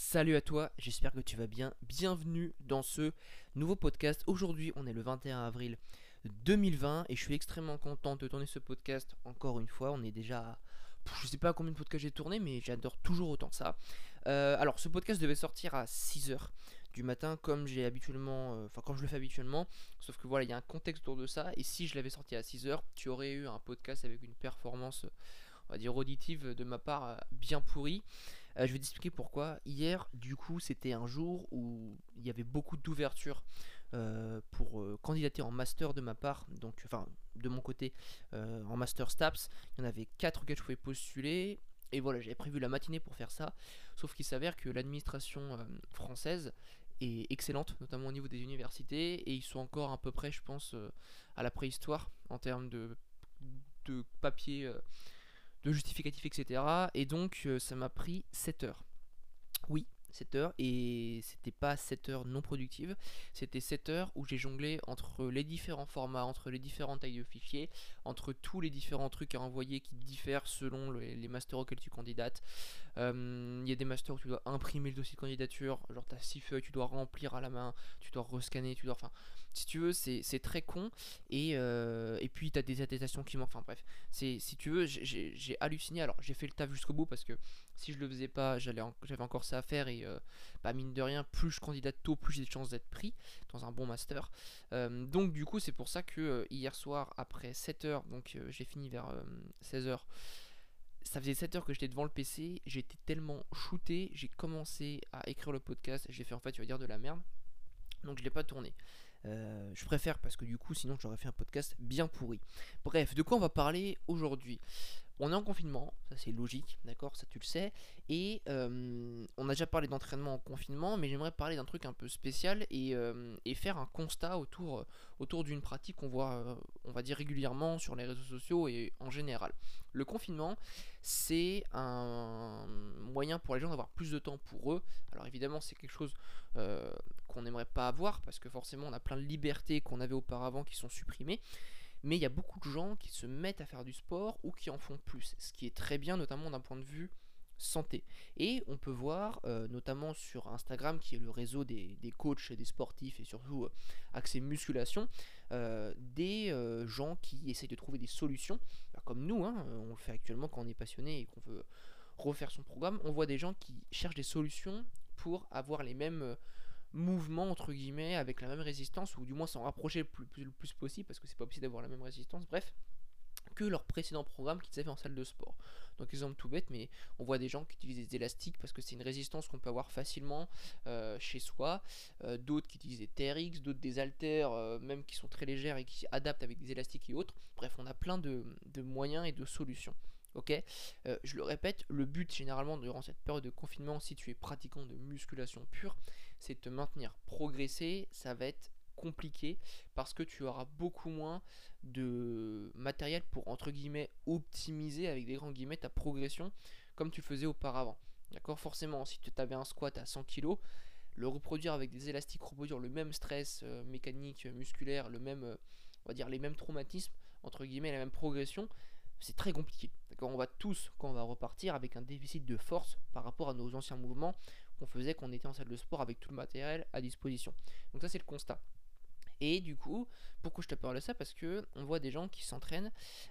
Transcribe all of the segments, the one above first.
Salut à toi, j'espère que tu vas bien. Bienvenue dans ce nouveau podcast. Aujourd'hui, on est le 21 avril 2020 et je suis extrêmement content de tourner ce podcast encore une fois. On est déjà à, je sais pas combien de podcasts j'ai tourné, mais j'adore toujours autant ça. Alors, ce podcast devait sortir à 6h du matin comme j'ai habituellement, comme je le fais habituellement. Sauf que voilà, il y a un contexte autour de ça. Et si je l'avais sorti à 6h, tu aurais eu un podcast avec une performance, on va dire auditive de ma part, bien pourrie. Je vais t'expliquer pourquoi. Hier, du coup, c'était un jour où il y avait beaucoup d'ouverture pour candidater en master de ma part, donc enfin de mon côté en master STAPS. Il y en avait 4 auxquels je pouvais postuler. Et voilà, j'avais prévu la matinée pour faire ça. Sauf qu'il s'avère que l'administration française est excellente, notamment au niveau des universités, et ils sont encore à peu près, je pense, à la préhistoire en termes de papier, de justificatifs, etc. Et donc ça m'a pris 7 heures. Oui, 7 heures, et c'était pas 7 heures non productives, c'était 7 heures où j'ai jonglé entre les différents formats, entre les différentes tailles de fichiers, entre tous les différents trucs à envoyer qui diffèrent selon les masters auxquels tu candidates. Il y a des masters où tu dois imprimer le dossier de candidature, genre t'as 6 feuilles, tu dois remplir à la main, tu dois rescanner, tu dois. Enfin, si tu veux, c'est très con. Et puis t'as des attestations qui manquent. Enfin bref, si tu veux, j'ai halluciné. Alors j'ai fait le taf jusqu'au bout parce que si je le faisais pas, j'avais encore ça à faire. Et mine de rien, plus je candidate tôt, plus j'ai de chances d'être pris dans un bon master. Donc du coup, c'est pour ça que hier soir, après 7 heures, donc j'ai fini vers 16 heures. Ça faisait 7 heures que j'étais devant le PC, j'étais tellement shooté, j'ai commencé à écrire le podcast, j'ai fait en fait, tu vas dire de la merde, donc je l'ai pas tourné. Je préfère parce que du coup, sinon j'aurais fait un podcast bien pourri. Bref, de quoi on va parler aujourd'hui? On est en confinement, ça c'est logique, d'accord, ça tu le sais. Et on a déjà parlé d'entraînement en confinement, mais j'aimerais parler d'un truc un peu spécial et faire un constat autour d'une pratique qu'on voit, on va dire régulièrement sur les réseaux sociaux et en général. Le confinement, c'est un moyen pour les gens d'avoir plus de temps pour eux. Alors évidemment, c'est quelque chose qu'on n'aimerait pas avoir parce que forcément, on a plein de libertés qu'on avait auparavant qui sont supprimées. Mais il y a beaucoup de gens qui se mettent à faire du sport ou qui en font plus, ce qui est très bien, notamment d'un point de vue santé. Et on peut voir, notamment sur Instagram, qui est le réseau des coachs et des sportifs, et surtout axé musculation, des gens qui essayent de trouver des solutions, comme nous, hein, on le fait actuellement quand on est passionné et qu'on veut refaire son programme. On voit des gens qui cherchent des solutions pour avoir les mêmes mouvement entre guillemets avec la même résistance, ou du moins s'en rapprocher le plus possible, parce que c'est pas possible d'avoir la même résistance, bref, que leur précédent programme qu'ils avaient en salle de sport. Donc exemple tout bête, mais on voit des gens qui utilisent des élastiques parce que c'est une résistance qu'on peut avoir facilement chez soi, d'autres qui utilisent des TRX, d'autres des haltères, même qui sont très légères et qui adaptent avec des élastiques et autres. Bref, on a plein de moyens et de solutions. Ok, je le répète, le but généralement durant cette période de confinement, si tu es pratiquant de musculation pure, c'est de te maintenir progresser. Ça va être compliqué parce que tu auras beaucoup moins de matériel pour entre guillemets optimiser avec des grands guillemets ta progression comme tu faisais auparavant. D'accord, forcément, si tu avais un squat à 100 kg, le reproduire avec des élastiques, reproduire le même stress mécanique, musculaire, le même, on va dire les mêmes traumatismes, entre guillemets, la même progression, c'est très compliqué. D'accord, on va tous, quand on va repartir, avec un déficit de force par rapport à nos anciens mouvements qu'on faisait quand on était en salle de sport avec tout le matériel à disposition. Donc ça c'est le constat. Et du coup, pourquoi je te parle de ça? Parce que on voit des gens qui s'entraînent,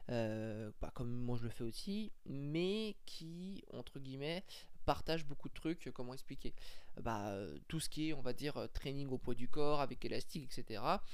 comme moi je le fais aussi, mais qui, entre guillemets, partagent beaucoup de trucs, comment expliquer? Tout ce qui est, on va dire, training au poids du corps, avec élastique, etc.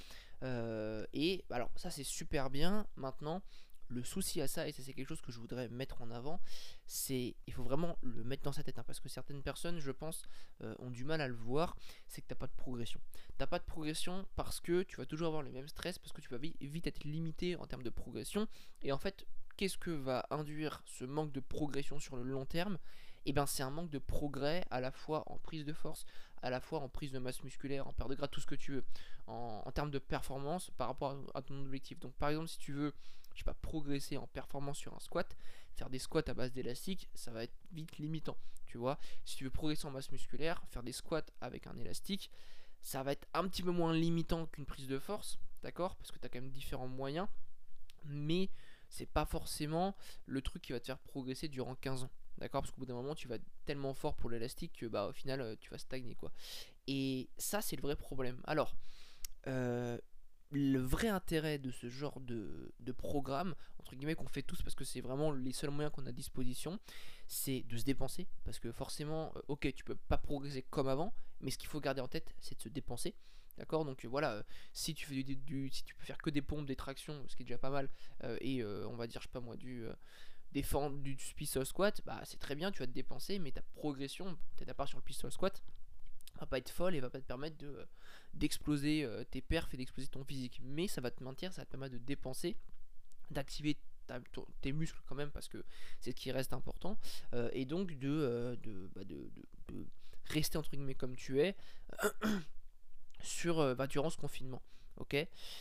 Et alors ça c'est super bien. Maintenant, le souci à ça, et ça c'est quelque chose que je voudrais mettre en avant, c'est il faut vraiment le mettre dans sa tête, hein, parce que certaines personnes, je pense, ont du mal à le voir, c'est que t'as pas de progression. T'as pas de progression parce que tu vas toujours avoir le même stress, parce que tu vas vite être limité en termes de progression. Et en fait, qu'est-ce que va induire ce manque de progression sur le long terme? Et bien c'est un manque de progrès à la fois en prise de force, à la fois en prise de masse musculaire, en perte de gras, tout ce que tu veux, en termes de performance par rapport à ton objectif. Donc par exemple, si tu veux, je sais pas, progresser en performance sur un squat, faire des squats à base d'élastique, ça va être vite limitant, tu vois. Si tu veux progresser en masse musculaire, faire des squats avec un élastique, ça va être un petit peu moins limitant qu'une prise de force, d'accord, parce que tu as quand même différents moyens, mais c'est pas forcément le truc qui va te faire progresser durant 15 ans. d'accord, parce qu'au bout d'un moment tu vas être tellement fort pour l'élastique que au final tu vas stagner quoi. Et ça c'est le vrai problème. Alors euh, le vrai intérêt de ce genre de programme, entre guillemets, qu'on fait tous parce que c'est vraiment les seuls moyens qu'on a à disposition, c'est de se dépenser. Parce que forcément, ok, tu peux pas progresser comme avant, mais ce qu'il faut garder en tête, c'est de se dépenser. D'accord. Donc voilà, si tu fais si tu peux faire que des pompes, des tractions, ce qui est déjà pas mal, et on va dire, je sais pas moi, du pistol squat, bah c'est très bien, tu vas te dépenser, mais ta progression, peut-être à part sur le pistol squat, va pas être folle et va pas te permettre d'exploser tes perfs et d'exploser ton physique. Mais ça va te maintenir, ça va te permettre de dépenser, d'activer tes muscles quand même parce que c'est ce qui reste important, et donc de rester entre guillemets comme tu es durant ce confinement. Ok.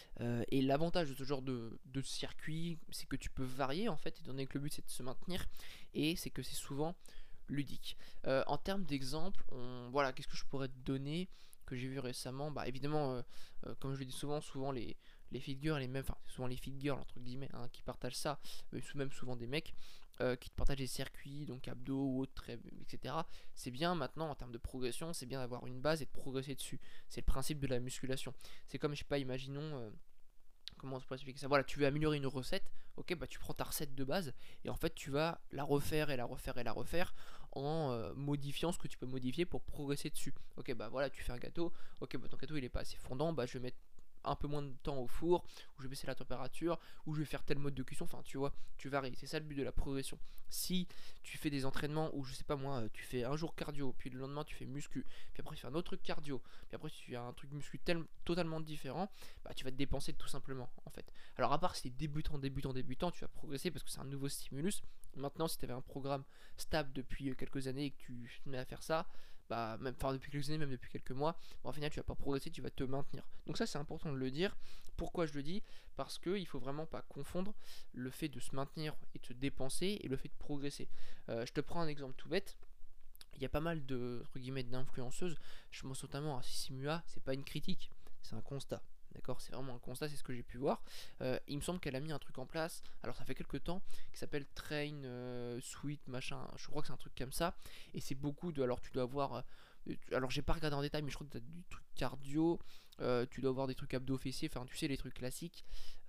Et l'avantage de ce genre de circuit, c'est que tu peux varier en fait, étant donné que le but c'est de se maintenir, et c'est que c'est souvent ludique. En termes d'exemple, voilà, qu'est-ce que je pourrais te donner que j'ai vu récemment. Bah évidemment, comme je le dis souvent les fit girls, enfin c'est souvent les fit girls entre guillemets hein, qui partagent ça, mais même souvent des mecs qui te partagent des circuits, donc abdos ou autres, etc. C'est bien maintenant en termes de progression, c'est bien d'avoir une base et de progresser dessus. C'est le principe de la musculation. C'est comme, je sais pas, imaginons, comment on pourrait expliquer ça. Voilà, tu veux améliorer une recette, ok, bah tu prends ta recette de base et en fait tu vas la refaire et la refaire et la refaire en modifiant ce que tu peux modifier pour progresser dessus. Ok, bah voilà, tu fais un gâteau, ok, bah ton gâteau il est pas assez fondant, bah je vais mettre un peu moins de temps au four, ou je vais baisser la température, ou je vais faire tel mode de cuisson, enfin tu vois, tu varies, c'est ça le but de la progression. Si tu fais des entraînements où je sais pas moi, tu fais un jour cardio, puis le lendemain tu fais muscu, puis après tu fais un autre truc cardio, puis après tu fais un truc muscu totalement différent, bah tu vas te dépenser tout simplement en fait. Alors à part si t'es débutant, tu vas progresser parce que c'est un nouveau stimulus. Maintenant si tu avais un programme stable depuis quelques années et que tu te mets à faire ça, bah même enfin depuis quelques années, même depuis quelques mois, bon, au final tu vas pas progresser, tu vas te maintenir. Donc ça c'est important de le dire. Pourquoi je le dis? Parce qu'il faut vraiment pas confondre le fait de se maintenir et de se dépenser et le fait de progresser. Je te prends un exemple tout bête. Il y a pas mal de entre guillemets d'influenceuses. Je pense notamment à Simua. C'est pas une critique, c'est un constat. D'accord, c'est vraiment un constat, c'est ce que j'ai pu voir. Il me semble qu'elle a mis un truc en place, alors ça fait quelques temps, qui s'appelle Train Suite, machin, je crois que c'est un truc comme ça. Et c'est beaucoup de. Alors tu dois avoir. Alors j'ai pas regardé en détail, mais je crois que tu as du truc cardio, tu dois avoir des trucs abdos fessiers, enfin tu sais, les trucs classiques.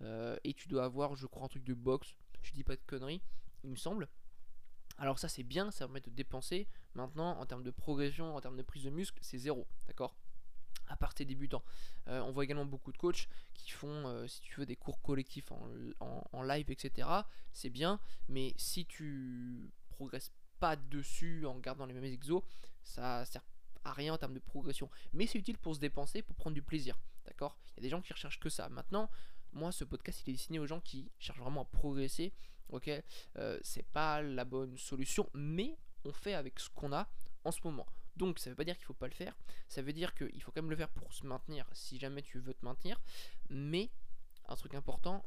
Et tu dois avoir, je crois, un truc de boxe, je dis pas de conneries, il me semble. Alors ça c'est bien, ça permet de dépenser. Maintenant, en termes de progression, en termes de prise de muscle, c'est zéro, d'accord, à part tes débutants. On voit également beaucoup de coachs qui font, si tu veux, des cours collectifs en live, etc. C'est bien, mais si tu progresses pas dessus en gardant les mêmes exos, ça sert à rien en termes de progression. Mais c'est utile pour se dépenser, pour prendre du plaisir, d'accord. Il y a des gens qui recherchent que ça. Maintenant, moi, ce podcast, il est destiné aux gens qui cherchent vraiment à progresser, ok. C'est pas la bonne solution, mais on fait avec ce qu'on a en ce moment. Donc ça veut pas dire qu'il faut pas le faire, ça veut dire qu'il faut quand même le faire pour se maintenir si jamais tu veux te maintenir, mais un truc important,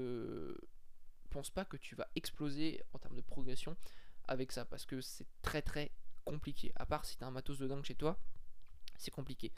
ne pense pas que tu vas exploser en termes de progression avec ça, parce que c'est très très compliqué, à part si tu as un matos de dingue chez toi, c'est compliqué.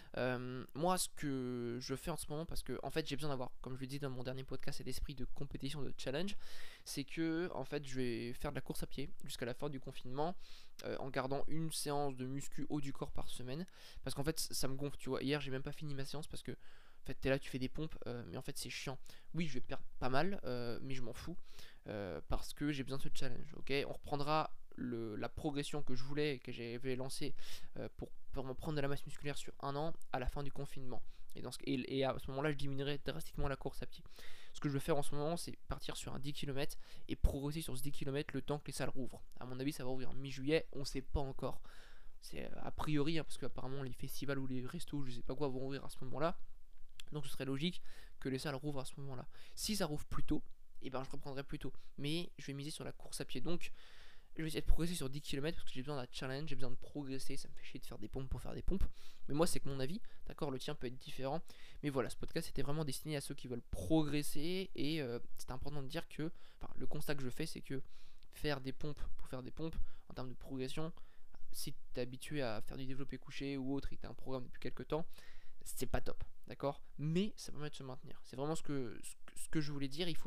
Moi, ce que je fais en ce moment, parce que en fait, j'ai besoin d'avoir, comme je l'ai dit dans mon dernier podcast, cet esprit de compétition, de challenge, c'est que en fait, je vais faire de la course à pied jusqu'à la fin du confinement, en gardant une séance de muscu haut du corps par semaine, parce qu'en fait, ça me gonfle. Tu vois, hier, j'ai même pas fini ma séance parce que en fait, t'es là, tu fais des pompes, mais en fait, c'est chiant. Oui, je vais perdre pas mal, mais je m'en fous, parce que j'ai besoin de ce challenge. Ok, on reprendra la progression que je voulais, que j'avais lancée pour me prendre de la masse musculaire sur un an à la fin du confinement. Et à ce moment-là, je diminuerai drastiquement la course à pied. Ce que je veux faire en ce moment, c'est partir sur un 10 km et progresser sur ce 10 km le temps que les salles rouvrent. À mon avis, ça va ouvrir mi-juillet, on ne sait pas encore. C'est a priori, hein, parce qu'apparemment les festivals ou les restos, je sais pas quoi, vont ouvrir à ce moment-là. Donc ce serait logique que les salles rouvrent à ce moment-là. Si ça rouvre plus tôt, et ben je reprendrai plus tôt. Mais je vais miser sur la course à pied. Donc je vais essayer de progresser sur 10 km parce que j'ai besoin d'un challenge, j'ai besoin de progresser, ça me fait chier de faire des pompes pour faire des pompes. Mais moi c'est que mon avis, d'accord, le tien peut être différent. Mais voilà, ce podcast était vraiment destiné à ceux qui veulent progresser et c'est important de dire que, enfin le constat que je fais c'est que faire des pompes pour faire des pompes en termes de progression, si tu es habitué à faire du développé couché ou autre et que tu as un programme depuis quelques temps, c'est pas top, d'accord. Mais ça permet de se maintenir. C'est vraiment ce que je voulais dire, il faut pas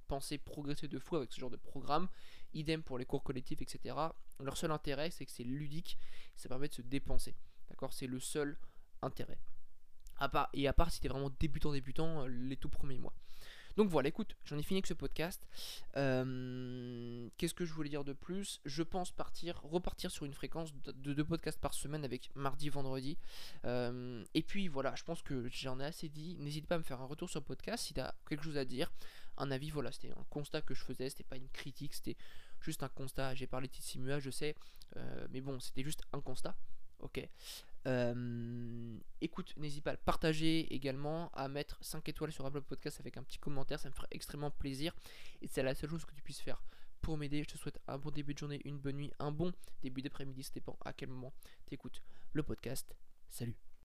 penser progresser de fou avec ce genre de programme. Idem pour les cours collectifs, etc. Leur seul intérêt, c'est que c'est ludique, ça permet de se dépenser. D'accord, c'est le seul intérêt. À part si t'es vraiment débutant les tout premiers mois. Donc voilà, écoute, j'en ai fini avec ce podcast. Qu'est-ce que je voulais dire de plus? Je pense repartir sur une fréquence de 2 podcasts par semaine avec mardi, vendredi. Et puis voilà, je pense que j'en ai assez dit. N'hésite pas à me faire un retour sur le podcast si tu as quelque chose à dire. Un avis, voilà, c'était un constat que je faisais, c'était pas une critique, c'était juste un constat. J'ai parlé de Simua, je sais, mais bon, c'était juste un constat. Ok. Écoute, n'hésite pas à le partager également, à mettre 5 étoiles sur Apple Podcast avec un petit commentaire, ça me ferait extrêmement plaisir. Et c'est la seule chose que tu puisses faire pour m'aider. Je te souhaite un bon début de journée, une bonne nuit, un bon début d'après-midi, ça dépend à quel moment tu écoutes le podcast. Salut!